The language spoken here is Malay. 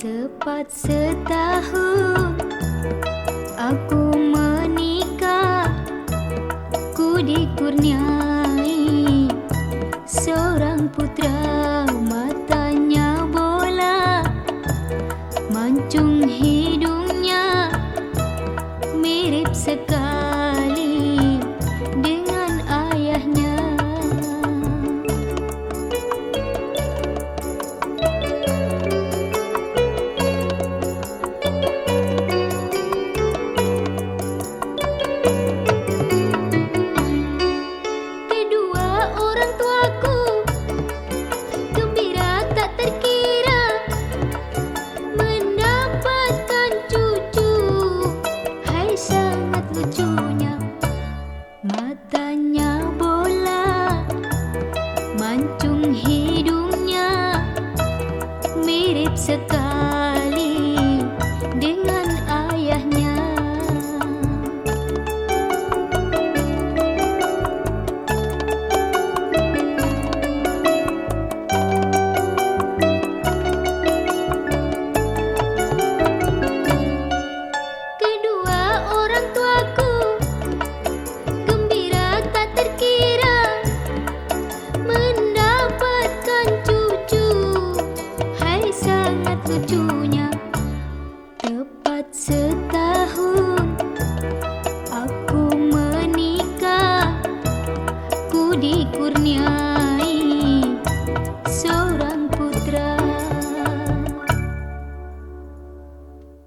Tepat setahun aku menikah, ku dikurniai seorang putra, matanya bola, mancung hidungnya mirip sekali dengan ayahnya. Matanya bola, mancung hidungnya mirip sekali dengan ayahnya. Kedua orang tuaku lucunya. Tepat setahun aku menikah, ku dikurniai